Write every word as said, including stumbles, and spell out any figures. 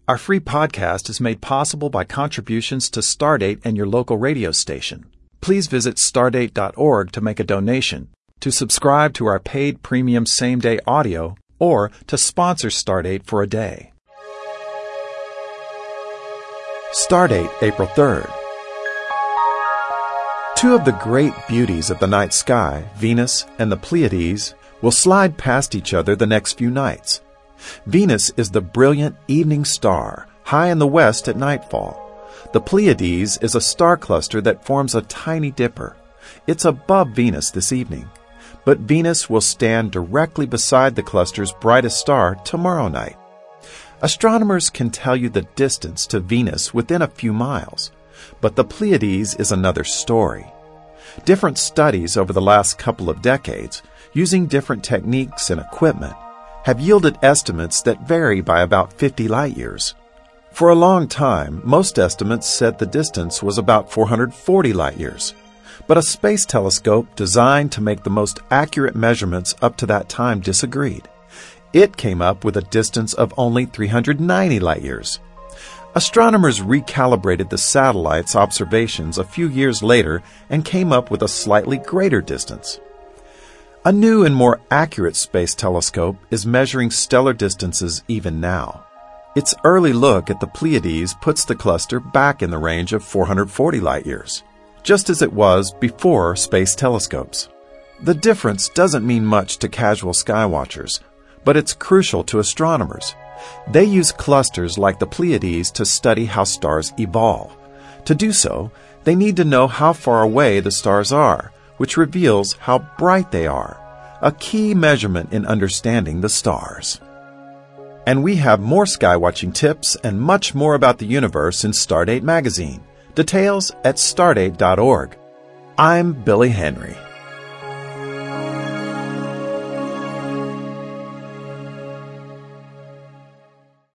Our free podcast is made possible by contributions to Stardate and your local radio station. Please visit stardate dot org to make a donation, to subscribe to our paid premium same-day audio, or to sponsor Stardate for a day. Stardate, April third. Two of the great beauties of the night sky, Venus and the Pleiades, will slide past each other the next few nights. Venus is the brilliant evening star, high in the west at nightfall. The Pleiades is a star cluster that forms a tiny dipper. It's above Venus this evening, but Venus will stand directly beside the cluster's brightest star tomorrow night. Astronomers can tell you the distance to Venus within a few miles, but the Pleiades is another story. Different studies over the last couple of decades, using different techniques and equipment, have yielded estimates that vary by about fifty light years. For a long time, most estimates said the distance was about four hundred forty light years, but a space telescope designed to make the most accurate measurements up to that time disagreed. It came up with a distance of only three hundred ninety light years. Astronomers recalibrated the satellite's observations a few years later and came up with a slightly greater distance. A new and more accurate space telescope is measuring stellar distances even now. Its early look at the Pleiades puts the cluster back in the range of four hundred forty light years, just as it was before space telescopes. The difference doesn't mean much to casual skywatchers, but it's crucial to astronomers. They use clusters like the Pleiades to study how stars evolve. To do so, they need to know how far away the stars are, which reveals how bright they are, a key measurement in understanding the stars. And we have more skywatching tips and much more about the universe in Stardate magazine. Details at stardate dot org. I'm Billy Henry.